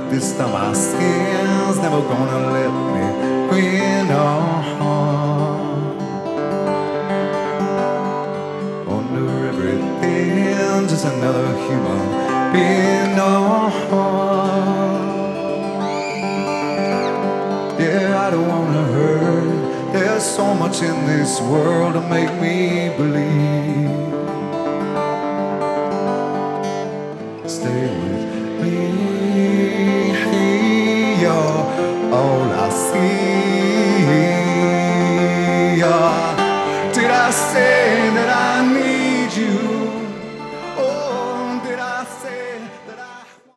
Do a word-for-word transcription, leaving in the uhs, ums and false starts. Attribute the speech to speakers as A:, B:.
A: This time my skin's never gonna let me win. Oh, under everything, just another human being. Oh, yeah, I don't wanna hurt. There's so much in this world to make me believe.